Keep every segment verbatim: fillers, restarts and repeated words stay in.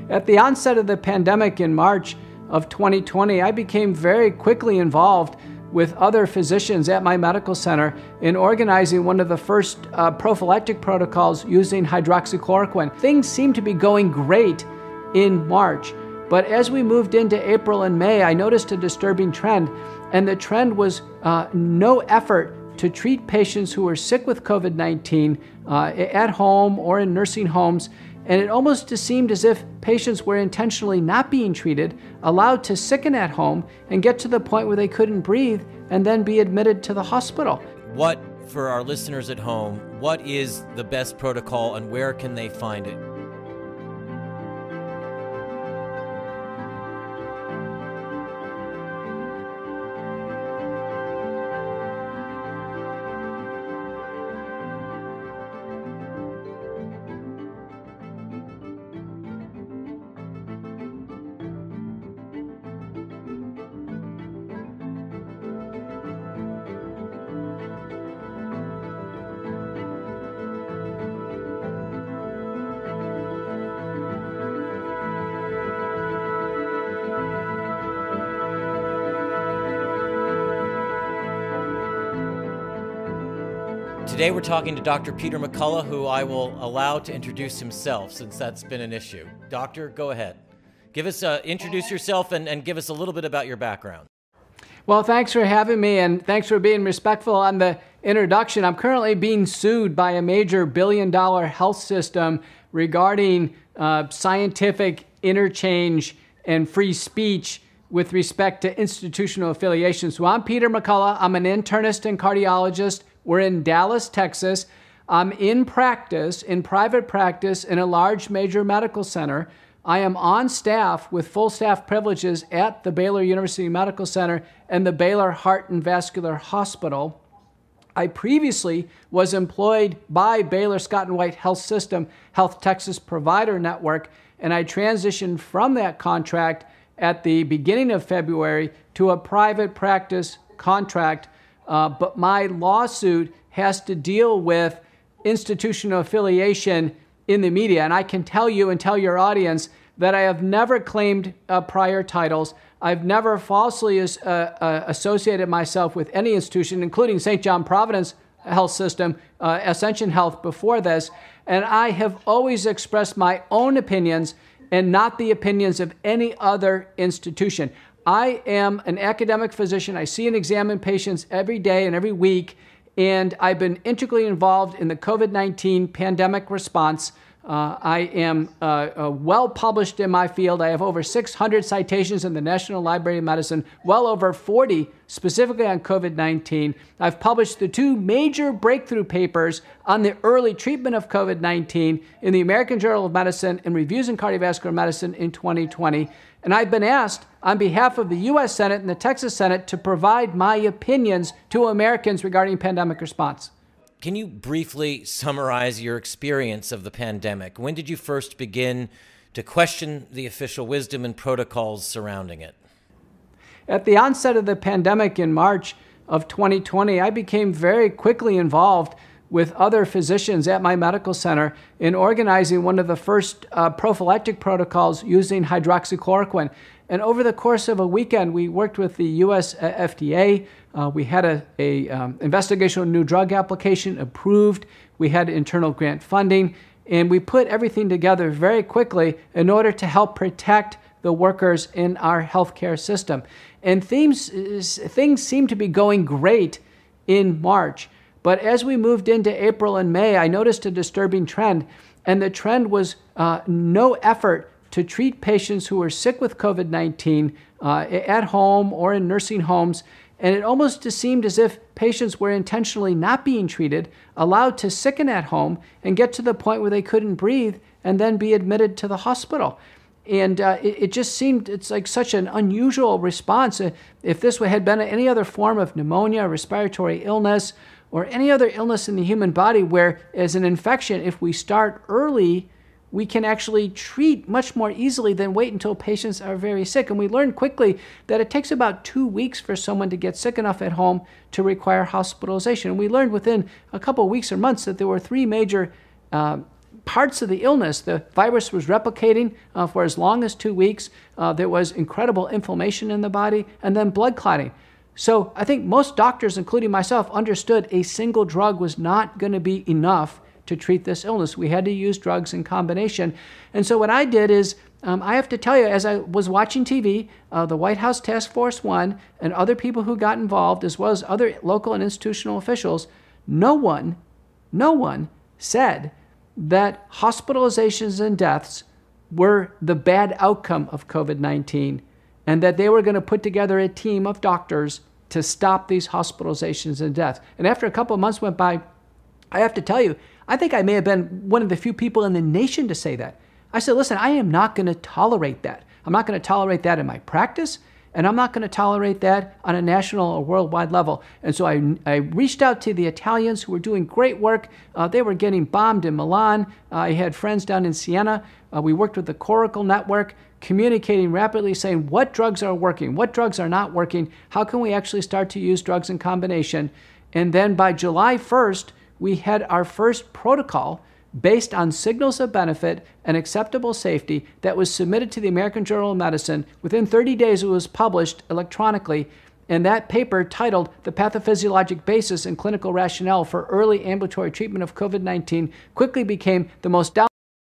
At the onset of the pandemic in March of twenty twenty, I became very quickly involved with other physicians at my medical center in organizing one of the first uh, prophylactic protocols using hydroxychloroquine. Things seemed to be going great in March, but as we moved into April and May, I noticed a disturbing trend, and the trend was uh, no effort to treat patients who were sick with COVID nineteen uh, at home or in nursing homes. And it almost seemed as if patients were intentionally not being treated, allowed to sicken at home and get to the point where they couldn't breathe and then be admitted to the hospital. What, for our listeners at home, what is the best protocol and where can they find it? Today we're talking to Doctor Peter McCullough, who I will allow to introduce himself since that's been an issue. Doctor, go ahead. Give us, uh, introduce yourself and, and give us a little bit about your background. Well, thanks for having me, and thanks for being respectful on the introduction. I'm currently being sued by a major billion-dollar health system regarding uh, scientific interchange and free speech with respect to institutional affiliation. So I'm Peter McCullough. I'm an internist and cardiologist. We're in Dallas, Texas. I'm in practice, in private practice, in a large major medical center. I am on staff with full staff privileges at the Baylor University Medical Center and the Baylor Heart and Vascular Hospital. I previously was employed by Baylor Scott and White Health System, Health Texas Provider Network, and I transitioned from that contract at the beginning of February to a private practice contract. Uh, but my lawsuit has to deal with institutional affiliation in the media. And I can tell you and tell your audience that I have never claimed uh, prior titles. I've never falsely as, uh, uh, associated myself with any institution, including Saint John Providence Health System, uh, Ascension Health before this. And I have always expressed my own opinions and not the opinions of any other institution. I am an academic physician. I see and examine patients every day and every week, and I've been integrally involved in the COVID nineteen pandemic response. Uh, I am uh, uh, well published in my field. I have over six hundred citations in the National Library of Medicine, well over forty specifically on COVID nineteen. I've published the two major breakthrough papers on the early treatment of COVID nineteen in the American Journal of Medicine and Reviews in Cardiovascular Medicine in twenty twenty. And I've been asked on behalf of the U S Senate and the Texas Senate to provide my opinions to Americans regarding pandemic response. Can you briefly summarize your experience of the pandemic? When did you first begin to question the official wisdom and protocols surrounding it? At the onset of the pandemic in March of twenty twenty, I became very quickly involved with other physicians at my medical center in organizing one of the first uh, prophylactic protocols using hydroxychloroquine. And over the course of a weekend, we worked with the U S F D A. Uh, we had a, a um, investigational new drug application approved. We had internal grant funding, and we put everything together very quickly in order to help protect the workers in our healthcare system. And things, things seem to be going great in March. But as we moved into April and May, I noticed a disturbing trend, and the trend was uh, no effort to treat patients who were sick with COVID nineteen uh, at home or in nursing homes. And it almost seemed as if patients were intentionally not being treated, allowed to sicken at home and get to the point where they couldn't breathe and then be admitted to the hospital. And uh, it, it just seemed, it's like such an unusual response. If this had been any other form of pneumonia, respiratory illness, or any other illness in the human body where, as an infection, if we start early, we can actually treat much more easily than wait until patients are very sick. And we learned quickly that it takes about two weeks for someone to get sick enough at home to require hospitalization. And we learned within a couple of weeks or months that there were three major uh, parts of the illness. The virus was replicating uh, for as long as two weeks. Uh, there was incredible inflammation in the body and then blood clotting. So I think most doctors, including myself, understood a single drug was not going to be enough to treat this illness. We had to use drugs in combination. And so what I did is, um, I have to tell you, as I was watching T V, uh, the White House Task Force One and other people who got involved, as well as other local and institutional officials, no one, no one said that hospitalizations and deaths were the bad outcome of COVID nineteen, and that they were going to put together a team of doctors to stop these hospitalizations and deaths. And after a couple of months went by, I have to tell you, I think I may have been one of the few people in the nation to say that. I said, listen, I am not going to tolerate that. I'm not going to tolerate that in my practice, and I'm not going to tolerate that on a national or worldwide level. And so I, I reached out to the Italians who were doing great work. Uh, they were getting bombed in Milan. Uh, I had friends down in Siena. Uh, we worked with the Coracle Network, communicating rapidly, saying what drugs are working, what drugs are not working, how can we actually start to use drugs in combination. And then by July first, we had our first protocol based on signals of benefit and acceptable safety that was submitted to the American Journal of Medicine. Within thirty days, it was published electronically, and that paper, titled The Pathophysiologic Basis and Clinical Rationale for Early Ambulatory Treatment of COVID nineteen, quickly became the most downloaded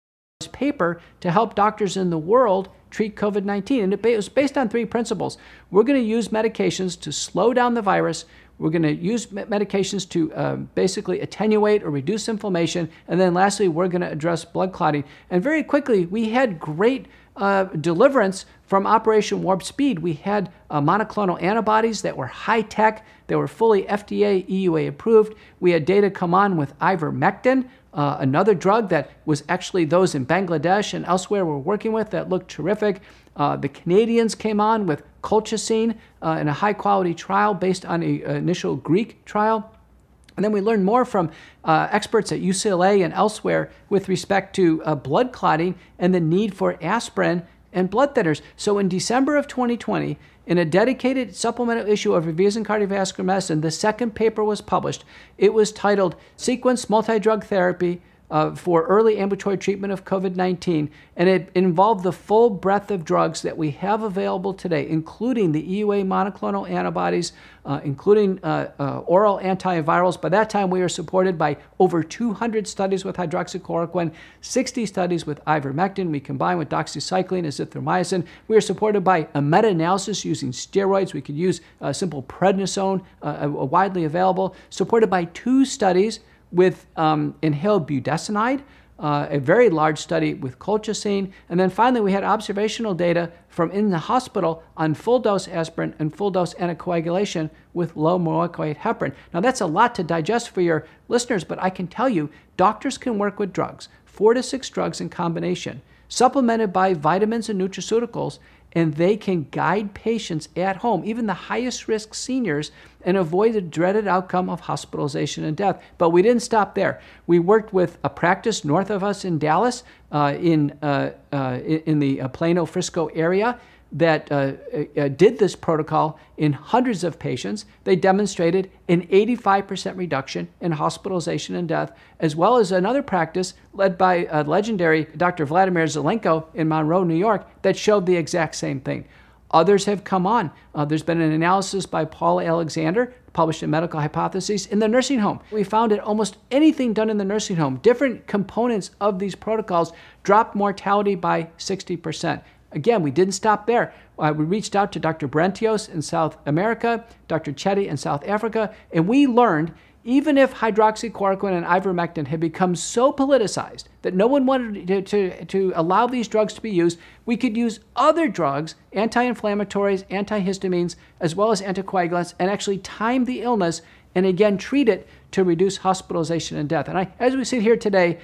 paper to help doctors in the world treat COVID nineteen. And it was based on three principles. We're going to use medications to slow down the virus. We're going to use medications to uh, basically attenuate or reduce inflammation. And then lastly, we're going to address blood clotting. And very quickly, we had great uh, deliverance from Operation Warp Speed. We had uh, monoclonal antibodies that were high-tech. They were fully F D A, E U A approved. We had data come on with ivermectin, uh, another drug that was actually those in Bangladesh and elsewhere we're working with that looked terrific. Uh, the Canadians came on with colchicine uh, in a high-quality trial based on an initial Greek trial. And then we learned more from uh, experts at U C L A and elsewhere with respect to uh, blood clotting and the need for aspirin and blood thinners. So in December of twenty twenty, in a dedicated supplemental issue of Reviews in Cardiovascular Medicine, the second paper was published. It was titled Sequence Multidrug Therapy Uh, for Early Ambulatory Treatment of COVID nineteen, and it involved the full breadth of drugs that we have available today, including the E U A monoclonal antibodies, uh, including uh, uh, oral antivirals. By that time, we were supported by over two hundred studies with hydroxychloroquine, sixty studies with ivermectin. We combined with doxycycline, azithromycin. We were supported by a meta-analysis using steroids. We could use uh, simple prednisone, uh, widely available, supported by two studies with um, inhaled budesonide, uh, a very large study with colchicine, and then finally we had observational data from in the hospital on full-dose aspirin and full-dose anticoagulation with low molecular weight heparin. Now that's a lot to digest for your listeners, but I can tell you doctors can work with drugs, four to six drugs in combination, supplemented by vitamins and nutraceuticals, and they can guide patients at home, even the highest risk seniors, and avoid the dreaded outcome of hospitalization and death. But we didn't stop there. We worked with a practice north of us in Dallas, uh, in, uh, uh, in the uh, Plano, Frisco area that uh, uh, did this protocol in hundreds of patients. They demonstrated an eighty-five percent reduction in hospitalization and death, as well as another practice led by uh, legendary Doctor Vladimir Zelenko in Monroe, New York, that showed the exact same thing. Others have come on. Uh, there's been an analysis by Paul Alexander, published in Medical Hypotheses, in the nursing home. We found that almost anything done in the nursing home, different components of these protocols, dropped mortality by sixty percent. Again, we didn't stop there. Uh, we reached out to Doctor Brentios in South America, Doctor Chetty in South Africa, and we learned even if hydroxychloroquine and ivermectin had become so politicized that no one wanted to, to, to allow these drugs to be used, we could use other drugs, anti-inflammatories, antihistamines, as well as anticoagulants, and actually time the illness and again treat it to reduce hospitalization and death. And I, as we sit here today,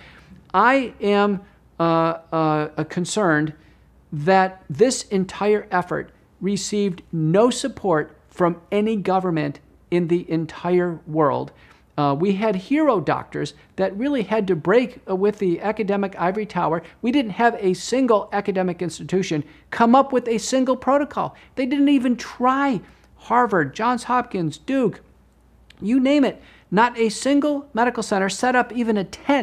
I am uh, uh, concerned that this entire effort received no support from any government in the entire world. Uh, we had hero doctors that really had to break uh, with the academic ivory tower. We didn't have a single academic institution come up with a single protocol. They didn't even try. Harvard, Johns Hopkins, Duke, you name it. Not a single medical center set up even a tent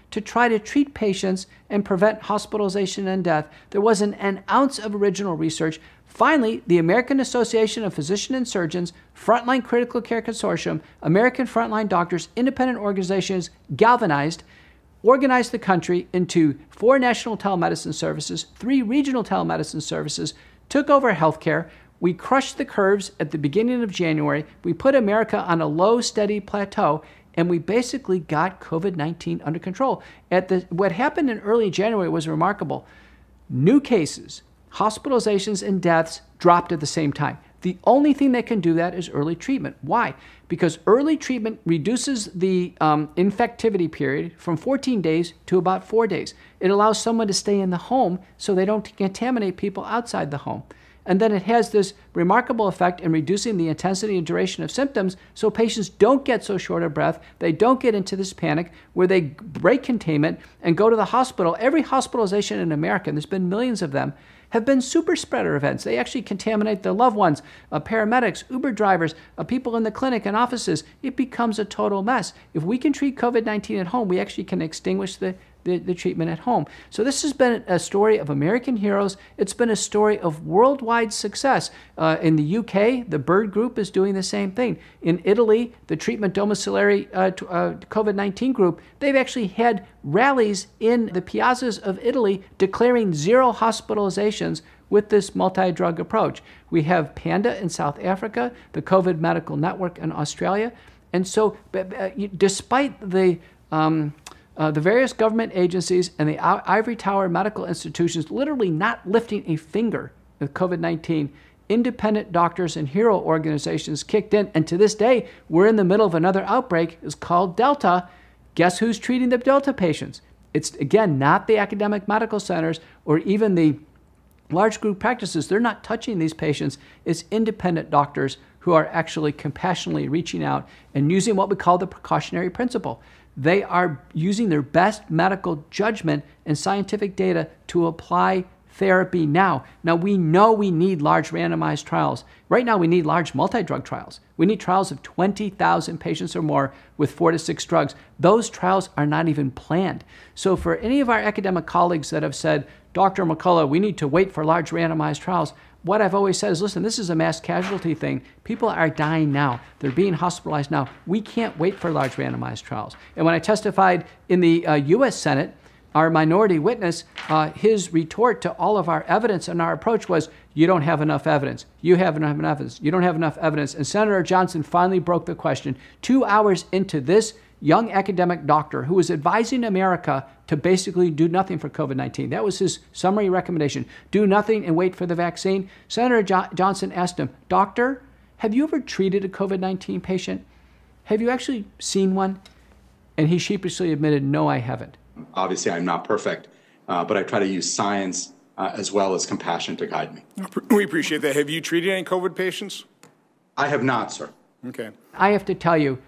to try to treat patients and prevent hospitalization and death. There wasn't an ounce of original research. Finally, the American Association of Physicians and Surgeons, Frontline Critical Care Consortium, American Frontline Doctors, independent organizations galvanized, organized the country into four national telemedicine services, three regional telemedicine services, took over healthcare. We crushed the curves at the beginning of January. We put America on a low, steady plateau, and we basically got COVID nineteen under control. At the, what happened in early January was remarkable. New cases, hospitalizations, and deaths dropped at the same time. The only thing that can do that is early treatment. Why? Because early treatment reduces the um, infectivity period from fourteen days to about four days. It allows someone to stay in the home so they don't contaminate people outside the home. And then it has this remarkable effect in reducing the intensity and duration of symptoms so patients don't get so short of breath, they don't get into this panic where they break containment and go to the hospital. Every hospitalization in America, and there's been millions of them, have been super spreader events. They actually contaminate their loved ones, uh, paramedics, Uber drivers, uh, people in the clinic and offices. It becomes a total mess. If we can treat COVID nineteen at home, we actually can extinguish the, the, the treatment at home. So this has been a story of American heroes. It's been a story of worldwide success. Uh, in the U K, the Bird Group is doing the same thing. In Italy, the Treatment Domiciliary uh, t- uh, COVID nineteen group, they've actually had rallies in the piazzas of Italy declaring zero hospitalizations with this multi-drug approach. We have PANDA in South Africa, the COVID Medical Network in Australia. And so uh, despite the um, uh, the various government agencies and the ivory tower medical institutions literally not lifting a finger with COVID nineteen, independent doctors and hero organizations kicked in. And to this day, we're in the middle of another outbreak. It's called Delta. Guess who's treating the Delta patients? It's, again, not the academic medical centers or even the large group practices. They're not touching these patients. It's independent doctors who are actually compassionately reaching out and using what we call the precautionary principle. They are using their best medical judgment and scientific data to apply therapy now. Now, we know we need large randomized trials. Right now, we need large multi-drug trials. We need trials of twenty thousand patients or more with four to six drugs. Those trials are not even planned. So for any of our academic colleagues that have said, Doctor McCullough, we need to wait for large randomized trials, what I've always said is, listen, this is a mass casualty thing. People are dying now. They're being hospitalized now. We can't wait for large randomized trials. And when I testified in the uh, U S Senate, our minority witness, uh, his retort to all of our evidence and our approach was, you don't have enough evidence. You have enough evidence. You don't have enough evidence. And Senator Johnson finally broke the question. Two hours into this, young academic doctor who was advising America to basically do nothing for COVID nineteen. That was his summary recommendation. Do nothing and wait for the vaccine. Senator jo- Johnson asked him, Doctor, have you ever treated a COVID nineteen patient? Have you actually seen one? And he sheepishly admitted, no, I haven't. Obviously, I'm not perfect, uh, but I try to use science uh, as well as compassion to guide me. We appreciate that. Have you treated any COVID patients? I have not, sir. Okay. I have to tell you,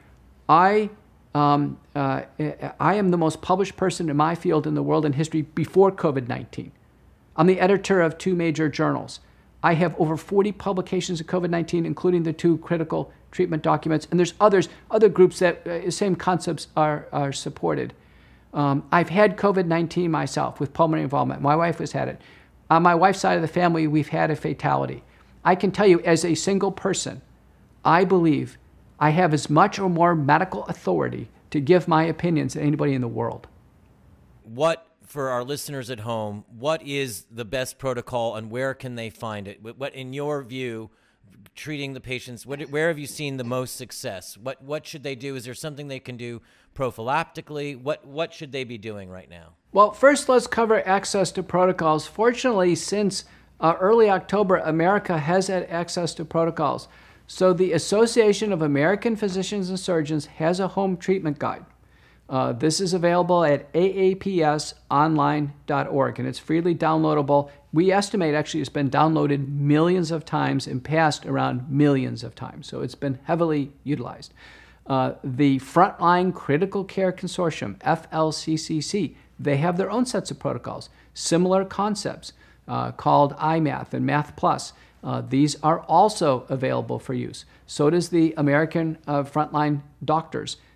I um, uh, I am the most published person in my field in the world in history before COVID nineteen. I'm the editor of two major journals. I have over forty publications of COVID nineteen, including the two critical treatment documents, and there's others, other groups that uh, same concepts are, are supported. Um, I've had COVID nineteen myself with pulmonary involvement. My wife has had it. On my wife's side of the family, we've had a fatality. I can tell you, as a single person, I believe I have as much or more medical authority to give my opinions than anybody in the world. What, for our listeners at home, what is the best protocol and where can they find it? What, in your view, treating the patients, what, where have you seen the most success? What what should they do? Is there something they can do prophylactically? What what should they be doing right now? Well, first let's cover access to protocols. Fortunately, since uh, early October, America has had access to protocols. So the Association of American Physicians and Surgeons has a home treatment guide. Uh, this is available at A A P S online dot org, and it's freely downloadable. We estimate actually it's been downloaded millions of times and passed around millions of times, so it's been heavily utilized. Uh, the Frontline Critical Care Consortium, F L C C C, they have their own sets of protocols, similar concepts uh, called I MATH and Math Plus. Uh, these are also available for use. So does the American uh, Frontline Doctors.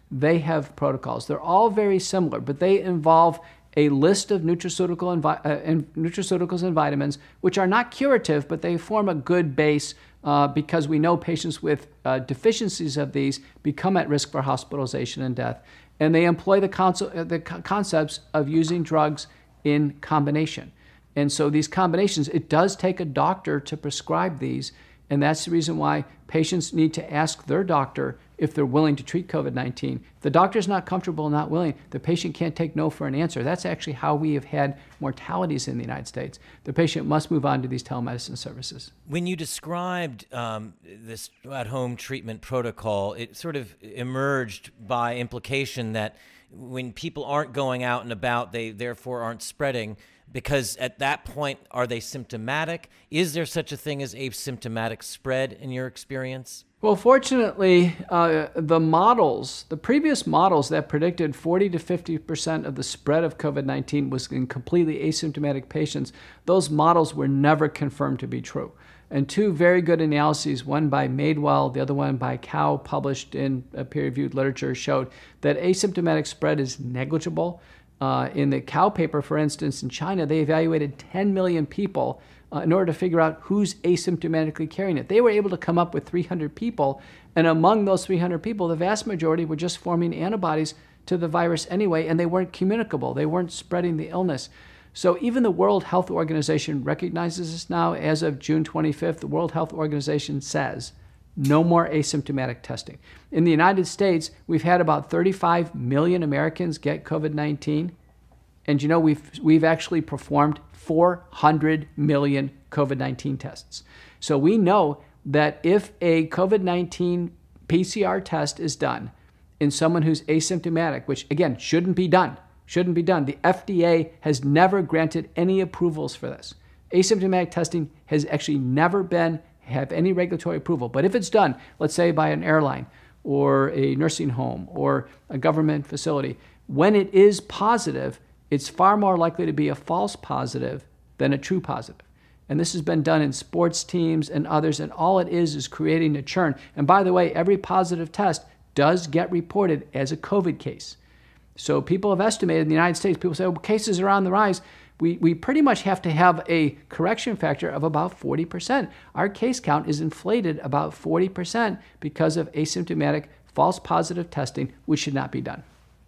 they have protocols. They're all very similar, but they involve a list of nutraceutical and, vi- uh, and nutraceuticals and vitamins, which are not curative, but they form a good base uh, because we know patients with uh, deficiencies of these become at risk for hospitalization and death. And they employ the, conce- the co- concepts of using drugs in combination. And so these combinations, it does take a doctor to prescribe these. And that's the reason why patients need to ask their doctor if they're willing to treat COVID nineteen. If the doctor's not comfortable, not willing, the patient can't take no for an answer. That's actually how we have had mortalities in the United States. The patient must move on to these telemedicine services. When you described um, this at-home treatment protocol, it sort of emerged by implication that when people aren't going out and about, they therefore aren't spreading, because at that point, are they symptomatic? Is there such a thing as asymptomatic spread in your experience? Well, fortunately, uh, the models, the previous models that predicted forty to fifty percent of the spread of COVID nineteen was in completely asymptomatic patients, those models were never confirmed to be true. And two very good analyses, one by Madewell, the other one by Cow, published in peer-reviewed literature, showed that asymptomatic spread is negligible. Uh, in the Cow paper, for instance, in China, they evaluated ten million people uh, in order to figure out who's asymptomatically carrying it. They were able to come up with three hundred people, and among those three hundred people, the vast majority were just forming antibodies to the virus anyway, and they weren't communicable. They weren't spreading the illness. So even the World Health Organization recognizes this now. As of June twenty-fifth, the World Health Organization says no more asymptomatic testing. In the United States, we've had about thirty-five million Americans get COVID nineteen. And you know, we've, we've actually performed four hundred million COVID nineteen tests. So we know that if a COVID nineteen P C R test is done in someone who's asymptomatic, which again, shouldn't be done, shouldn't be done. The F D A has never granted any approvals for this. Asymptomatic testing has actually never been have any regulatory approval. But if it's done, let's say by an airline or a nursing home or a government facility, when it is positive, it's far more likely to be a false positive than a true positive. And this has been done in sports teams and others, and all it is is creating a churn. And by the way, every positive test does get reported as a COVID case. So people have estimated in the United States, people say, well, cases are on the rise. We, we pretty much have to have a correction factor of about forty percent. Our case count is inflated about forty percent because of asymptomatic false positive testing, which should not be done.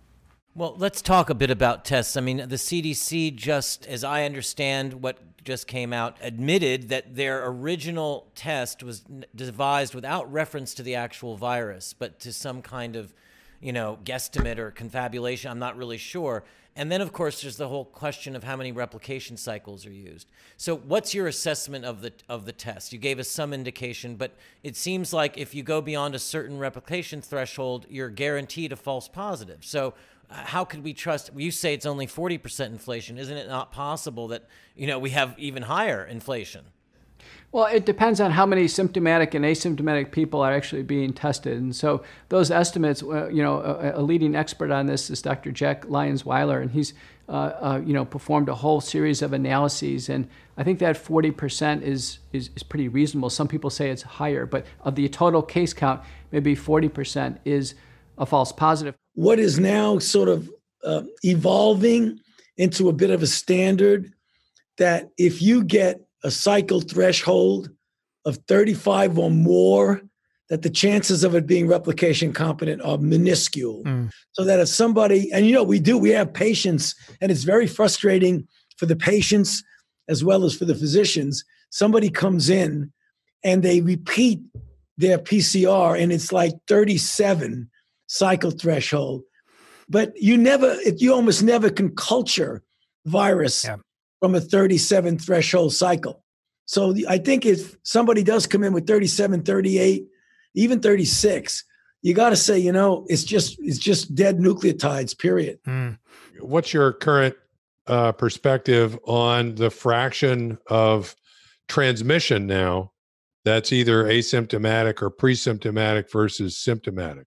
Well, let's talk a bit about tests. I mean, the C D C, just as I understand what just came out, admitted that their original test was devised without reference to the actual virus, but to some kind of, you know, guesstimate or confabulation. I'm not really sure. And then, of course, there's the whole question of how many replication cycles are used. So what's your assessment of the of the test? You gave us some indication, but it seems like if you go beyond a certain replication threshold, you're guaranteed a false positive. So how could we trust? You say it's only forty percent inflation. Isn't it not possible that, you know, we have even higher inflation? Well, it depends on how many symptomatic and asymptomatic people are actually being tested. And so those estimates, uh, you know, a, a leading expert on this is Doctor Jack Lyons-Weiler, and he's, uh, uh, you know, performed a whole series of analyses. And I think that forty percent is, is, is pretty reasonable. Some people say it's higher, but of the total case count, maybe forty percent is a false positive. What is now sort of uh, evolving into a bit of a standard that if you get a cycle threshold of thirty-five or more, that the chances of it being replication competent are minuscule. Mm. So that if somebody, and you know, we do, we have patients, and it's very frustrating for the patients as well as for the physicians. Somebody comes in and they repeat their P C R and it's like thirty-seven cycle threshold, but you never, you almost never can culture virus yeah. from a thirty-seven threshold cycle. So I think if somebody does come in with thirty-seven, thirty-eight, even thirty-six, you got to say, you know, it's just it's just dead nucleotides, period. Mm. What's your current uh, perspective on the fraction of transmission now that's either asymptomatic or pre-symptomatic versus symptomatic?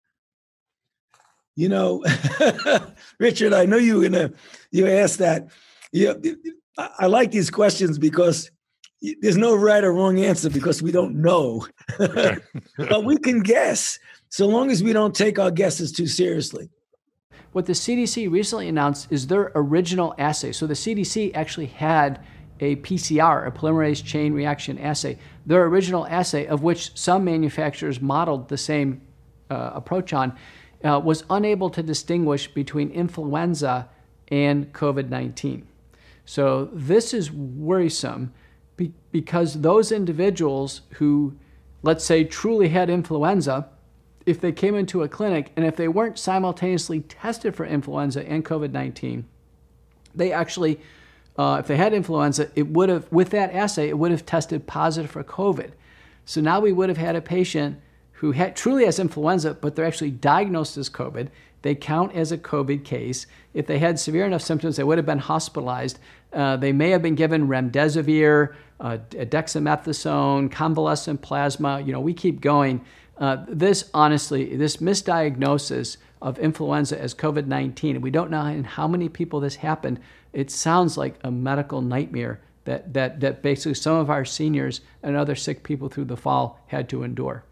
You know, Richard, I know you were gonna you asked that. Yeah, I like these questions because there's no right or wrong answer because we don't know, but we can guess. so long as we don't take our guesses too seriously. What the C D C recently announced is their original assay. So the C D C actually had a P C R, a polymerase chain reaction assay, their original assay, of which some manufacturers modeled the same uh, approach on, uh, was unable to distinguish between influenza and COVID nineteen. So this is worrisome be- because those individuals who, let's say, truly had influenza, if they came into a clinic and if they weren't simultaneously tested for influenza and COVID nineteen, they actually, uh, if they had influenza, it would have, with that assay, it would have tested positive for COVID. So now we would have had a patient who had, truly has influenza, but they're actually diagnosed as COVID. They count as a COVID case. If they had severe enough symptoms, they would have been hospitalized. Uh, they may have been given remdesivir, uh, dexamethasone, convalescent plasma. You know, we keep going. Uh, this, honestly, this misdiagnosis of influenza as COVID nineteen, and we don't know in how many people this happened, it sounds like a medical nightmare that, that, that basically some of our seniors and other sick people through the fall had to endure.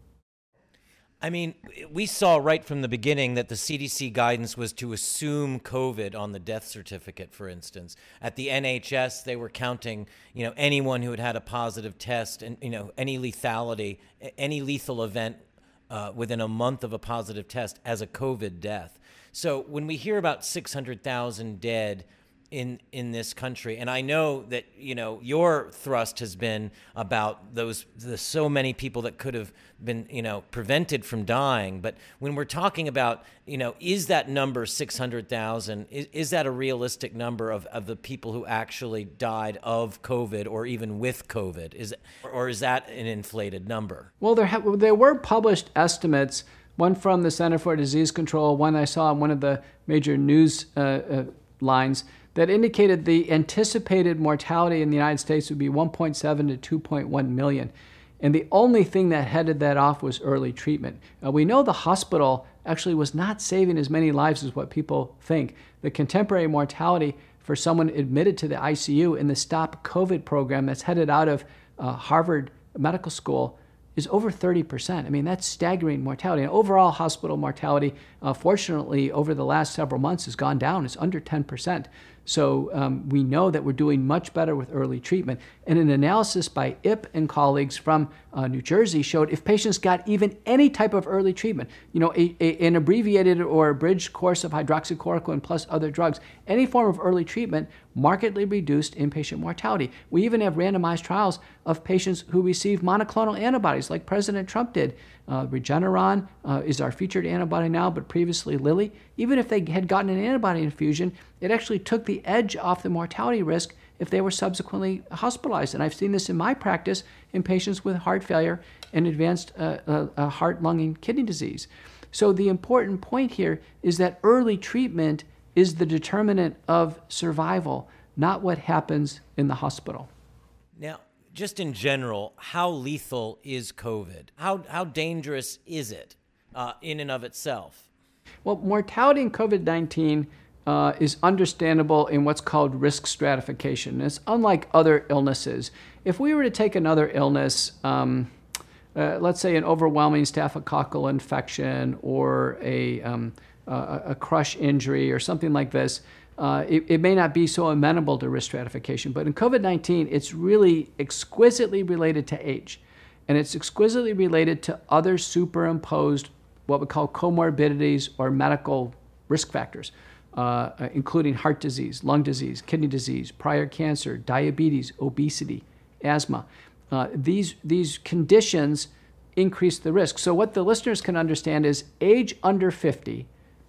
I mean, we saw right from the beginning that the C D C guidance was to assume COVID on the death certificate, for instance. At the N H S, they were counting, you know, anyone who had had a positive test and, you know, any lethality, any lethal event uh, within a month of a positive test as a COVID death. So when we hear about six hundred thousand dead in in this country, and I know that, you know, your thrust has been about those the so many people that could have been, you know, prevented from dying, but when we're talking about, you know, is that number six hundred thousand, is, is that a realistic number of, of the people who actually died of COVID or even with COVID? Is or is that an inflated number? Well, there ha- there were published estimates, one from the Center for Disease Control, one I saw in one of the major news uh, uh, lines, that indicated the anticipated mortality in the United States would be one point seven to two point one million. And the only thing that headed that off was early treatment. Uh, we know the hospital actually was not saving as many lives as what people think. The contemporary mortality for someone admitted to the I C U in the Stop COVID program that's headed out of uh, Harvard Medical School is over thirty percent. I mean, that's staggering mortality. And overall hospital mortality, uh, fortunately, over the last several months has gone down. It's under ten percent. So um, we know that we're doing much better with early treatment. And an analysis by I P and colleagues from uh, New Jersey showed if patients got even any type of early treatment, you know, a, a, an abbreviated or abridged course of hydroxychloroquine plus other drugs, any form of early treatment markedly reduced inpatient mortality. We even have randomized trials of patients who receive monoclonal antibodies like President Trump did. Uh, Regeneron uh, is our featured antibody now, but previously Lilly. Even if they had gotten an antibody infusion, it actually took the edge off the mortality risk if they were subsequently hospitalized. And I've seen this in my practice in patients with heart failure and advanced uh, uh, uh, heart, lung, and kidney disease. So the important point here is that early treatment is the determinant of survival, not what happens in the hospital. Now, just in general, how lethal is COVID? How how dangerous is it uh, in and of itself? Well, mortality in COVID nineteen uh, is understandable in what's called risk stratification. It's unlike other illnesses. If we were to take another illness, um, uh, let's say an overwhelming staphylococcal infection or a, um, a, a crush injury or something like this, Uh, it, it may not be so amenable to risk stratification. But in COVID nineteen, it's really exquisitely related to age. And it's exquisitely related to other superimposed, what we call comorbidities or medical risk factors, uh, including heart disease, lung disease, kidney disease, prior cancer, diabetes, obesity, asthma. Uh, these, these conditions increase the risk. So what the listeners can understand is age under fifty,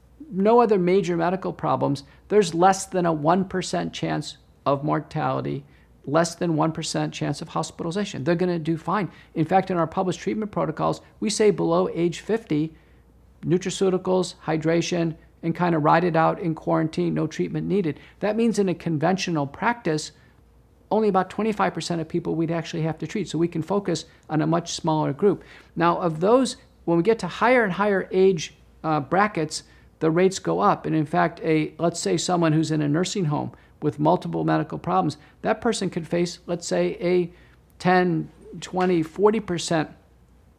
no other major medical problems, there's less than a one percent chance of mortality, less than one percent chance of hospitalization. They're going to do fine. In fact, in our published treatment protocols, we say below age fifty, nutraceuticals, hydration, and kind of ride it out in quarantine, no treatment needed. That means in a conventional practice, only about twenty-five percent of people we'd actually have to treat. So we can focus on a much smaller group. Now, of those, when we get to higher and higher age uh, brackets, the rates go up. And in fact, a let's say someone who's in a nursing home with multiple medical problems, that person could face, let's say, a ten, twenty, forty percent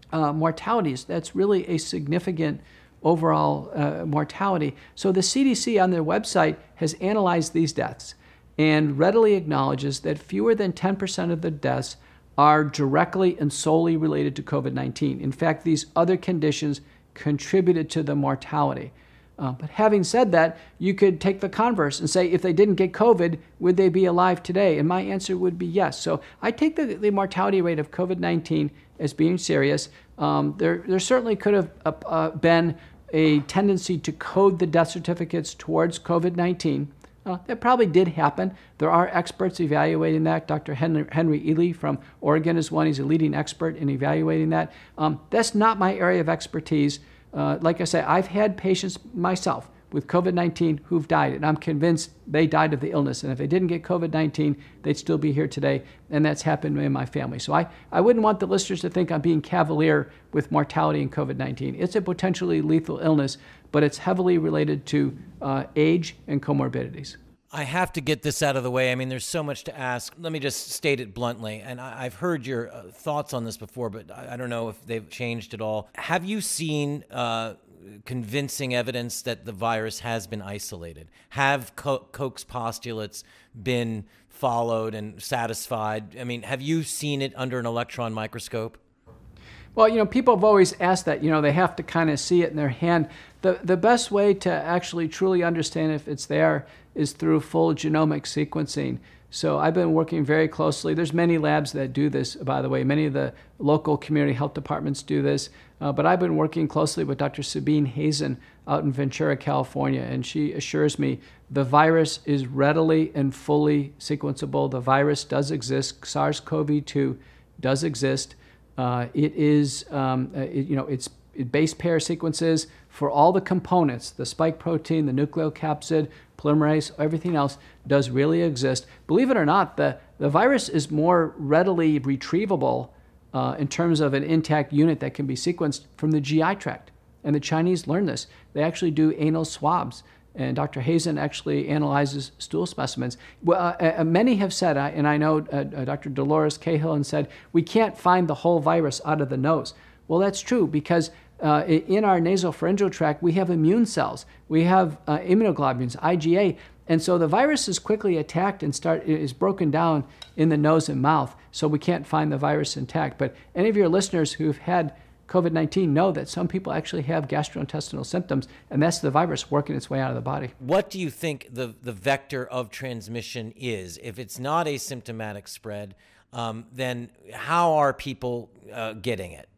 uh, mortalities. That's really a significant overall uh, mortality. So the C D C on their website has analyzed these deaths and readily acknowledges that fewer than ten percent of the deaths are directly and solely related to COVID nineteen. In fact, these other conditions contributed to the mortality. Uh, but having said that, you could take the converse and say, if they didn't get COVID, would they be alive today? And my answer would be yes. So I take the, the mortality rate of COVID nineteen as being serious. Um, there, there certainly could have uh, uh, been a tendency to code the death certificates towards COVID nineteen. Uh, that probably did happen. There are experts evaluating that. Doctor Henry, Henry Ely from Oregon is one. He's a leading expert in evaluating that. Um, that's not my area of expertise. Uh, like I say, I've had patients myself with COVID nineteen who've died, and I'm convinced they died of the illness. And if they didn't get COVID nineteen, they'd still be here today, and that's happened in my family. So I, I wouldn't want the listeners to think I'm being cavalier with mortality in COVID nineteen. It's a potentially lethal illness, but it's heavily related to uh, age and comorbidities. I have to get this out of the way. I mean, there's so much to ask. Let me just state it bluntly. And I, I've heard your uh, thoughts on this before, but I, I don't know if they've changed at all. Have you seen uh, convincing evidence that the virus has been isolated? Have Co- Koch's postulates been followed and satisfied? I mean, have you seen it under an electron microscope? Well, you know, people have always asked that. You know, they have to kind of see it in their hand. The, the best way to actually truly understand if it's there is through full genomic sequencing. So I've been working very closely. There's many labs that do this, by the way. Many of the local community health departments do this. Uh, but I've been working closely with Doctor Sabine Hazen out in Ventura, California, and she assures me the virus is readily and fully sequenceable. The virus does exist. SARS CoV two does exist. Uh, it is, um, uh, it, you know, it's base pair sequences for all the components, the spike protein, the nucleocapsid, polymerase, everything else does really exist. Believe it or not, the, the virus is more readily retrievable uh, in terms of an intact unit that can be sequenced from the G I tract. And the Chinese learned this. They actually do anal swabs. And Doctor Hazen actually analyzes stool specimens. Well, uh, uh, many have said, uh, and I know uh, uh, Doctor Dolores Cahill said, we can't find the whole virus out of the nose. Well, that's true because uh, in our nasopharyngeal tract, we have immune cells. We have uh, immunoglobulins, I G A. And so the virus is quickly attacked and start is broken down in the nose and mouth. So we can't find the virus intact. But any of your listeners who've had COVID nineteen know that some people actually have gastrointestinal symptoms, and that's the virus working its way out of the body. What do you think the, the vector of transmission is? If it's not asymptomatic spread, um, then how are people uh, getting it?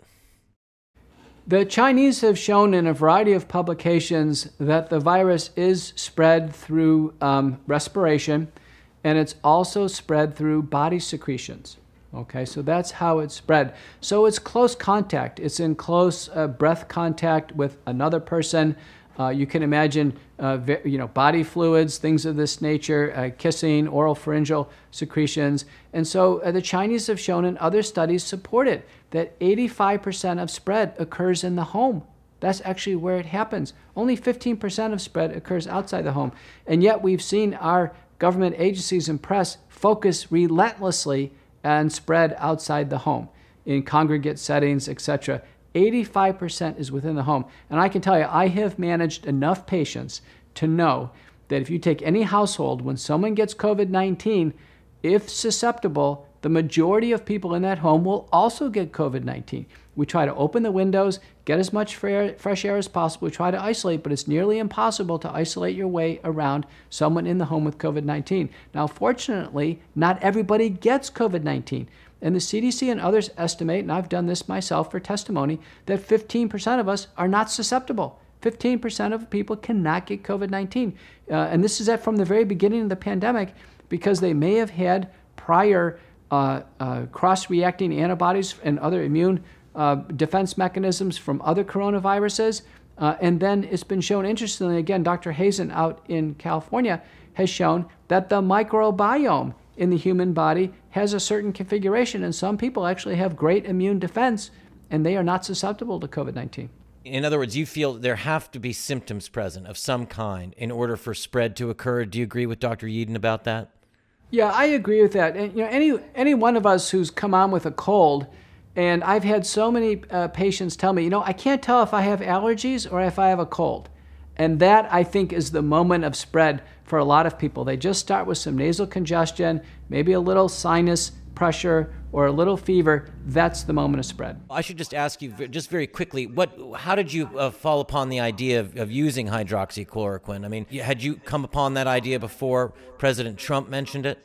The Chinese have shown in a variety of publications that the virus is spread through um, respiration, and it's also spread through body secretions. Okay, so that's how it's spread. So it's close contact. It's in close uh, breath contact with another person. Uh, you can imagine, uh, you know, body fluids, things of this nature, uh, kissing, oral pharyngeal secretions. And so uh, the Chinese have shown, and other studies support it, that eighty-five percent of spread occurs in the home. That's actually where it happens. Only fifteen percent of spread occurs outside the home. And yet we've seen our government agencies and press focus relentlessly and spread outside the home in congregate settings, et cetera. eighty-five percent is within the home. And I can tell you, I have managed enough patients to know that if you take any household, when someone gets COVID nineteen, if susceptible, the majority of people in that home will also get COVID nineteen. We try to open the windows, get as much fresh air as possible. We try to isolate, but it's nearly impossible to isolate your way around someone in the home with COVID nineteen. Now, fortunately, not everybody gets COVID nineteen. And the C D C and others estimate, and I've done this myself for testimony, that fifteen percent of us are not susceptible. fifteen percent of people cannot get COVID nineteen. Uh, and this is at from the very beginning of the pandemic because they may have had prior uh, uh, cross-reacting antibodies and other immune uh, defense mechanisms from other coronaviruses. Uh, and then it's been shown, interestingly, again, Doctor Hazen out in California has shown that the microbiome in the human body has a certain configuration, and some people actually have great immune defense, and they are not susceptible to COVID nineteen. In other words, you feel there have to be symptoms present of some kind in order for spread to occur. Do you agree with Doctor Yeadon about that? Yeah, I agree with that. And, you know, any any one of us who's come on with a cold And I've had so many uh, patients tell me, you know, I can't tell if I have allergies or if I have a cold. And that, I think, is the moment of spread for a lot of people. They just start with some nasal congestion, maybe a little sinus pressure or a little fever. That's the moment of spread. I should just ask you just very quickly, what, how did you uh, fall upon the idea of, of using hydroxychloroquine? I mean, had you come upon that idea before President Trump mentioned it?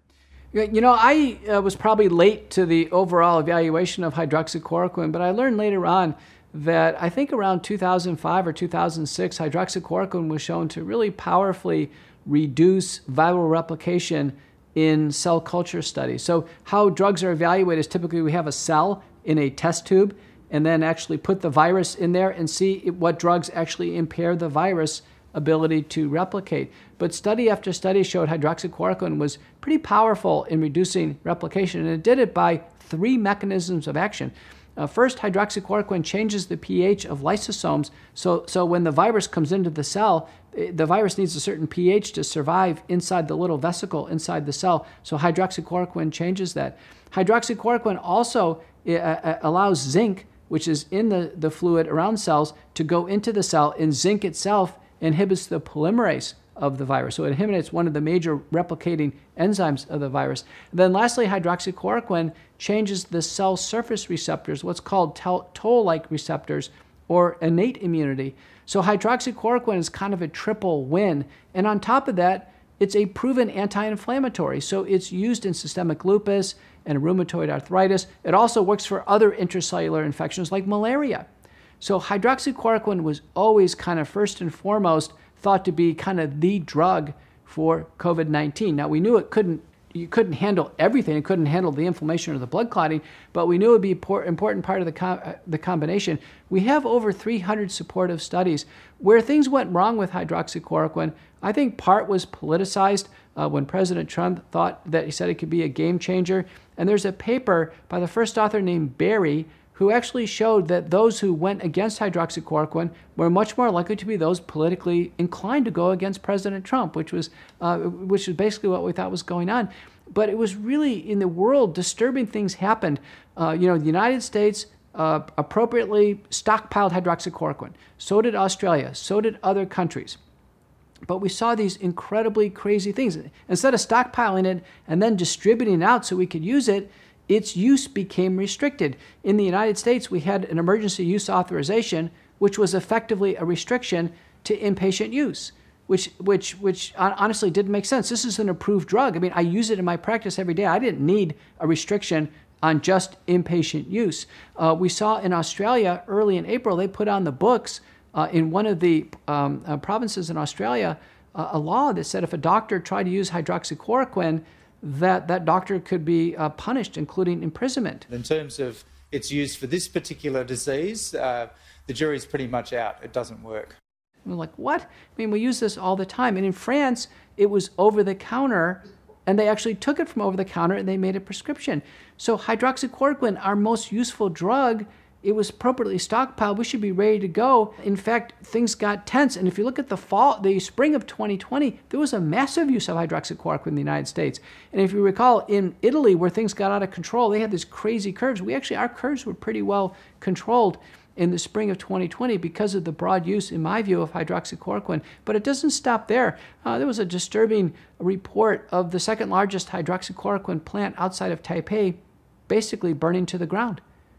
You know, I uh, was probably late to the overall evaluation of hydroxychloroquine, but I learned later on that I think around two thousand five or two thousand six, hydroxychloroquine was shown to really powerfully reduce viral replication in cell culture studies. So how drugs are evaluated is typically we have a cell in a test tube and then actually put the virus in there and see what drugs actually impair the virus ability to replicate. But study after study showed hydroxychloroquine was pretty powerful in reducing replication, and it did it by three mechanisms of action. Uh, first, hydroxychloroquine changes the pH of lysosomes, so, so when the virus comes into the cell, the virus needs a certain pH to survive inside the little vesicle inside the cell, so hydroxychloroquine changes that. Hydroxychloroquine also uh, allows zinc, which is in the, the fluid around cells, to go into the cell, and zinc itself inhibits the polymerase of the virus. So it inhibits one of the major replicating enzymes of the virus. And then lastly, hydroxychloroquine changes the cell surface receptors, what's called toll-like receptors, or innate immunity. So hydroxychloroquine is kind of a triple win. And on top of that, it's a proven anti-inflammatory. So it's used in systemic lupus and rheumatoid arthritis. It also works for other intracellular infections like malaria. So hydroxychloroquine was always kind of first and foremost thought to be kind of the drug for COVID nineteen. Now, we knew it couldn't, you couldn't handle everything. It couldn't handle the inflammation or the blood clotting, but we knew it would be an important part of the, com the combination. We have over three hundred supportive studies. Where things went wrong with hydroxychloroquine, I think part was politicized uh, when President Trump thought that he said it could be a game changer. And there's a paper by the first author named Berry, who actually showed that those who went against hydroxychloroquine were much more likely to be those politically inclined to go against President Trump, which was, uh, which is basically what we thought was going on. But it was really, in the world, disturbing things happened. Uh, you know, the United States uh, appropriately stockpiled hydroxychloroquine. So did Australia. So did other countries. But we saw these incredibly crazy things. Instead of stockpiling it and then distributing it out so we could use it, its use became restricted. In the United States, we had an emergency use authorization, which was effectively a restriction to inpatient use, which, which, which honestly didn't make sense. This is an approved drug. I mean, I use it in my practice every day. I didn't need a restriction on just inpatient use. Uh, we saw in Australia early in April, they put on the books uh, in one of the um, uh, provinces in Australia, uh, a law that said if a doctor tried to use hydroxychloroquine, that that doctor could be uh, punished, including imprisonment. In terms of its use for this particular disease, uh, the jury's pretty much out. It doesn't work. We're like, what? I mean, we use this all the time. And in France, it was over the counter, and they actually took it from over the counter and they made a prescription. So hydroxychloroquine, our most useful drug, it was appropriately stockpiled. We should be ready to go. In fact, things got tense. And if you look at the fall, the spring of twenty twenty, there was a massive use of hydroxychloroquine in the United States. And if you recall, in Italy, where things got out of control, they had these crazy curves. We actually, our curves were pretty well controlled in the spring of twenty twenty because of the broad use, in my view, of hydroxychloroquine. But it doesn't stop there. Uh, there was a disturbing report of the second largest hydroxychloroquine plant outside of Taipei basically burning to the ground.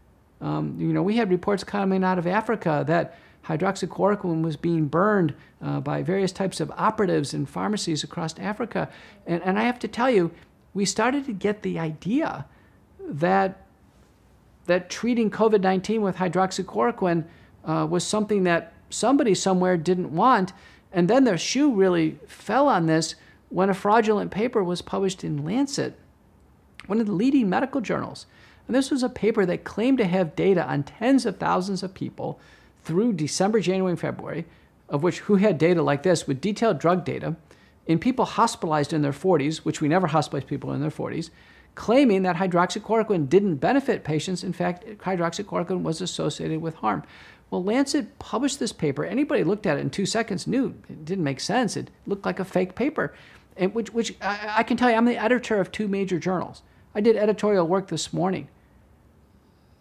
Um, you know, we had reports coming out of Africa that hydroxychloroquine was being burned uh, by various types of operatives in pharmacies across Africa. And, and I have to tell you, we started to get the idea that, that treating COVID nineteen with hydroxychloroquine uh, was something that somebody somewhere didn't want. And then the shoe really fell on this when a fraudulent paper was published in Lancet, one of the leading medical journals. And this was a paper that claimed to have data on tens of thousands of people through December, January, and February, of which who had data like this with detailed drug data in people hospitalized in their forties, which we never hospitalize people in their forties, claiming that hydroxychloroquine didn't benefit patients. In fact, hydroxychloroquine was associated with harm. Well, Lancet published this paper. Anybody looked at it in two seconds knew it didn't make sense. It looked like a fake paper, and which, which I, I can tell you, I'm the editor of two major journals. I did editorial work this morning.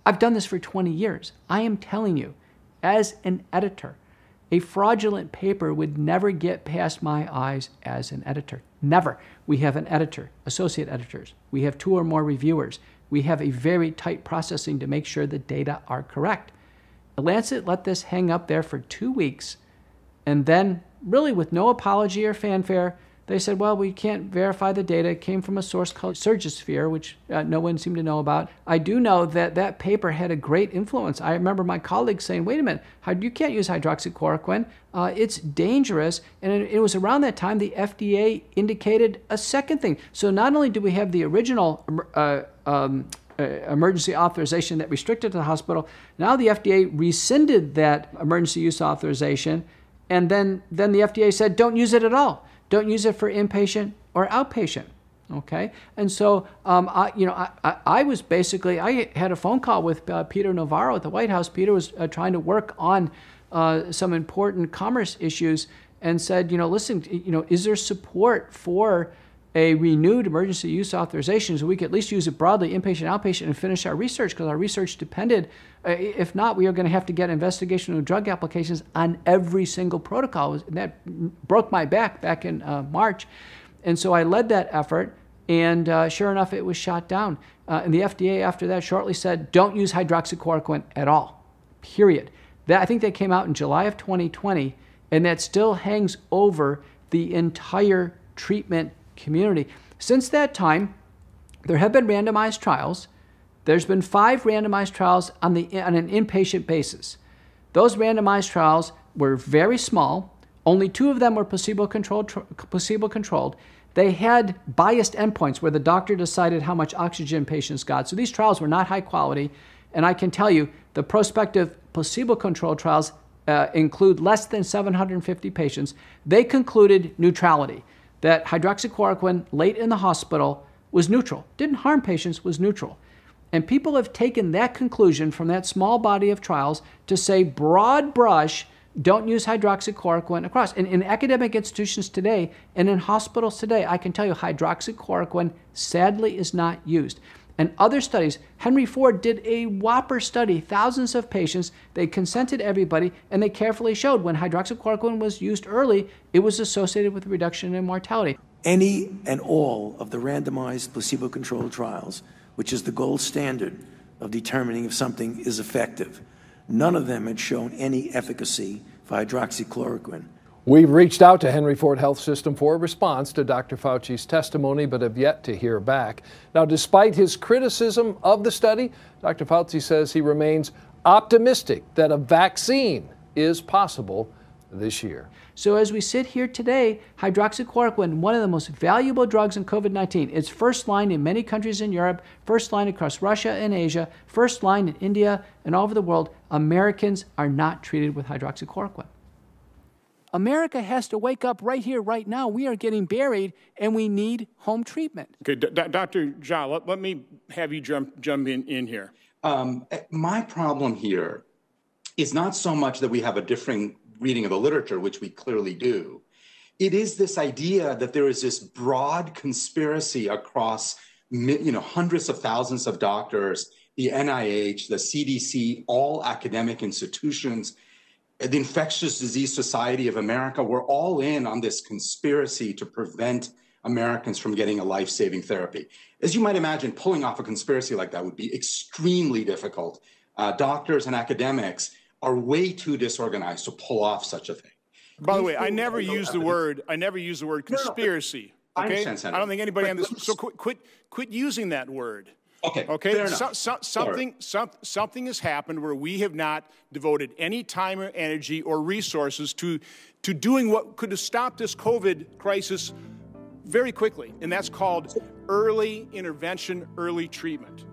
I've done this for twenty years. I am telling you, as an editor, a fraudulent paper would never get past my eyes as an editor. Never. We have an editor, associate editors. We have two or more reviewers. We have a very tight processing to make sure the data are correct. The Lancet let this hang up there for two weeks, and then, really with no apology or fanfare, they said, well, we can't verify the data. It came from a source called Surgisphere, which uh, no one seemed to know about. I do know that that paper had a great influence. I remember my colleagues saying, wait a minute, you can't use hydroxychloroquine. Uh, it's dangerous. And it, it was around that time the F D A indicated a second thing. So not only do we have the original uh, um, uh, emergency authorization that restricted the hospital, now the F D A rescinded that emergency use authorization. And then, then the F D A said, don't use it at all. Don't use it for inpatient or outpatient, okay? And so, um, I, you know, I, I, I was basically, I had a phone call with uh, Peter Navarro at the White House. Peter was uh, trying to work on uh, some important commerce issues and said, you know, listen, you know, is there support for a renewed emergency use authorization so we could at least use it broadly, inpatient, outpatient, and finish our research, because our research depended. Uh, if not, we are going to have to get investigational drug applications on every single protocol. And that broke my back back in uh, March. And so I led that effort, and uh, sure enough, it was shot down. Uh, and the F D A after that shortly said, don't use hydroxychloroquine at all, period. That, I think that came out in July of twenty twenty, and that still hangs over the entire treatment community. Since that time, there have been randomized trials. There's been five randomized trials on, the, on an inpatient basis. Those randomized trials were very small. Only two of them were placebo-controlled. placebo-controlled. They had biased endpoints where the doctor decided how much oxygen patients got. So these trials were not high quality. And I can tell you, the prospective placebo-controlled trials uh, include less than seven hundred fifty patients. They concluded neutrality, that hydroxychloroquine late in the hospital was neutral, didn't harm patients, was neutral. And people have taken that conclusion from that small body of trials to say, broad brush, don't use hydroxychloroquine across. And in academic institutions today and in hospitals today, I can tell you hydroxychloroquine sadly is not used. And other studies, Henry Ford did a whopper study, thousands of patients, they consented everybody, and they carefully showed when hydroxychloroquine was used early, it was associated with a reduction in mortality. Any and all of the randomized placebo-controlled trials, which is the gold standard of determining if something is effective, none of them had shown any efficacy for hydroxychloroquine. We've reached out to Henry Ford Health System for a response to Doctor Fauci's testimony, but have yet to hear back. Now, despite his criticism of the study, Doctor Fauci says he remains optimistic that a vaccine is possible this year. So as we sit here today, hydroxychloroquine, one of the most valuable drugs in COVID nineteen, it's first line in many countries in Europe, first line across Russia and Asia, first line in India and all over the world. Americans are not treated with hydroxychloroquine. America has to wake up right here, right now. We are getting buried, and we need home treatment. Okay, D- D- Doctor Jha, let, let me have you jump jump in, in here. Um, my problem here is not so much that we have a differing reading of the literature, which we clearly do. It is this idea that there is this broad conspiracy across, you know, hundreds of thousands of doctors, the N I H, the C D C, all academic institutions, the Infectious Disease Society of America. We're all in on this conspiracy to prevent Americans from getting a life-saving therapy. As you might imagine, pulling off a conspiracy like that would be extremely difficult. Uh, doctors and academics are way too disorganized to pull off such a thing. By the way, I never use the word, I never use the word conspiracy. No, no, okay? I, I don't think anybody on this, so quit, quit, quit using that word. Okay, okay. Fair so, enough. so, something, some, something has happened where we have not devoted any time or energy or resources to, to doing what could have stopped this COVID crisis very quickly, and that's called early intervention, early treatment.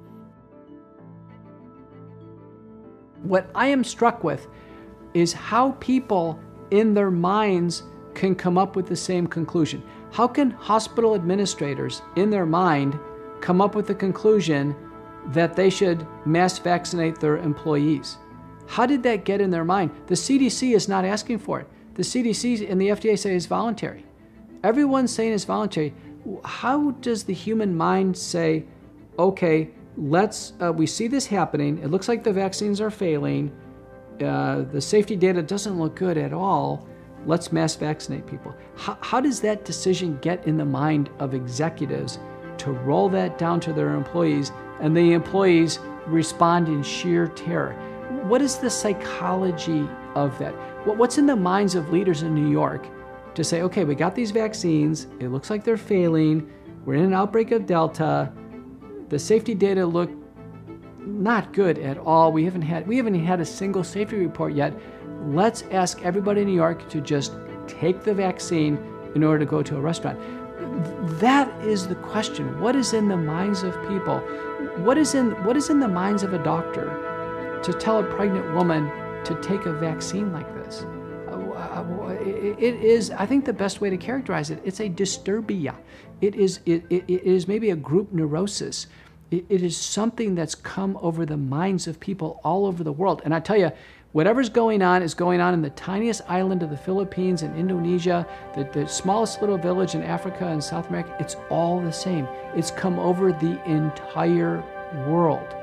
What I am struck with is how people in their minds can come up with the same conclusion. How can hospital administrators in their mind come up with the conclusion that they should mass vaccinate their employees? How did that get in their mind? The C D C is not asking for it. The C D C and the F D A say it's voluntary. Everyone's saying it's voluntary. How does the human mind say, okay, let's, uh, we see this happening. It looks like the vaccines are failing. Uh, the safety data doesn't look good at all. Let's mass vaccinate people. How, how does that decision get in the mind of executives to roll that down to their employees, and the employees respond in sheer terror? What is the psychology of that? What's in the minds of leaders in New York to say, okay, we got these vaccines, it looks like they're failing, we're in an outbreak of Delta, the safety data look not good at all. We haven't had we haven't had a single safety report yet. Let's ask everybody in New York to just take the vaccine in order to go to a restaurant. That is the question. What is in the minds of people? What is in what is in the minds of a doctor to tell a pregnant woman to take a vaccine like this? It is, I think the best way to characterize it, it's a disturbia. It is, it, it, it is maybe a group neurosis. It, it is something that's come over the minds of people all over the world. And I tell you, whatever's going on is going on in the tiniest island of the Philippines and Indonesia, the, the smallest little village in Africa and South America. It's all the same. It's come over the entire world.